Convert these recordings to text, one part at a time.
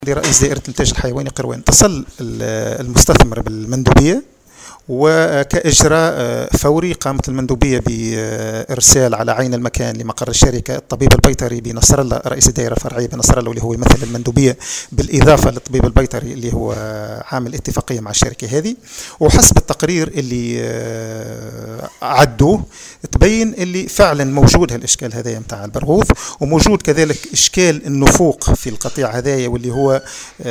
رئيس دائرة الإنتاج الحيواني قروان. اتصل المستثمر بالمندوبية، وكإجراء فوري قامت المندوبية بإرسال على عين المكان لمقر الشركة الطبيب البيطري بنصر الله، رئيس الدائرة الفرعية بنصر الله واللي هو يمثل المندوبية، بالإضافة للطبيب البيطري اللي هو عامل اتفاقية مع الشركة هذه. وحسب التقرير اللي عدوه تبين اللي فعلا موجود هالإشكال هذايا متاع البرغوث، وموجود كذلك إشكال النفوق في القطيع هذايا واللي هو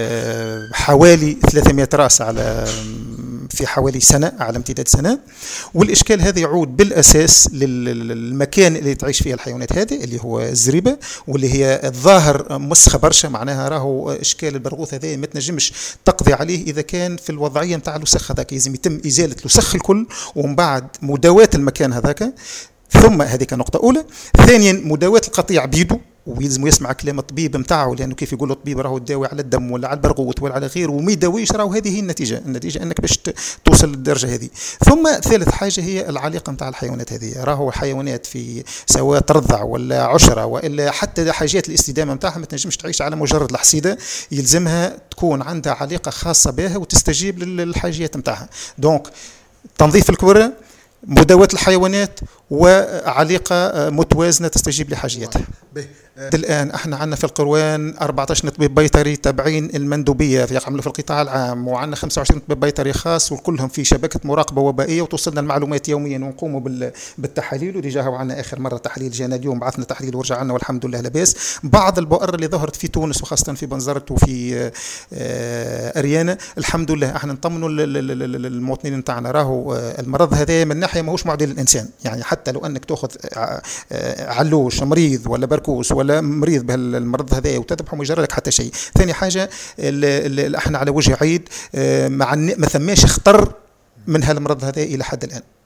حوالي 300 رأس في حوالي سنة، على امتداد سنة. والإشكال هذا يعود بالأساس للمكان اللي تعيش فيه الحيوانات هذه اللي هو الزريبة، واللي هي الظاهر مسخة برشا. معناها راهو إشكال البرغوث هذا ما تنجمش تقضي عليه إذا كان في الوضعية متاع الوسخ هذاك، لازم يتم إزالة الوسخ الكل ومن بعد مداواة المكان هذاك. ثم هذه كنقطة أولى. ثانيا مداواة القطيع بيدو، ويلزم يسمع كلام الطبيب نتاعو، لانه كيف يقول الطبيب راهو تداوي على الدم ولا على البرغوث ولا على غيره وما يداويش، راهو هذه هي النتيجه انك باش توصل للدرجه هذه. ثم ثالث حاجه هي العليقه نتاع الحيوانات هذه. راهو الحيوانات في سواء ترضع ولا عشره والا حتى حاجات الاستدامه نتاعها ما تنجمش تعيش على مجرد الحصيده، يلزمها تكون عندها عليقه خاصه بها وتستجيب للحاجات نتاعها. دونك تنظيف الكبرى، مداواة الحيوانات، وعليقة متوازنة تستجيب لحاجيتها. الآن احنا عندنا في القروان 14 طبيب بيطري تابعين المندوبية يعملوا في القطاع العام، وعندنا 25 طبيب بيطري خاص، وكلهم في شبكة مراقبة وبائية، وتوصلنا المعلومات يوميا ونقوموا بالتحاليل. وديجا عندنا آخر مرة تحليل جانا اليوم، بعثنا تحليل ورجعنا والحمد لله لاباس. بعض البؤر اللي ظهرت في تونس وخاصة في بنزرت وفي أريانا، الحمد لله احنا نطمنوا المواطنين نتاعنا. راهو المرض هذا من ناحية ماهوش معدي للإنسان، يعني حتى لو أنك تأخذ علوش مريض ولا بركوس ولا مريض بهالمرض هذا وتذبحه ما يجرى لك حتى شيء. ثاني حاجة احنا على وجه عيد ما ثماش خطر من هالمرض هذا إلى حد الآن.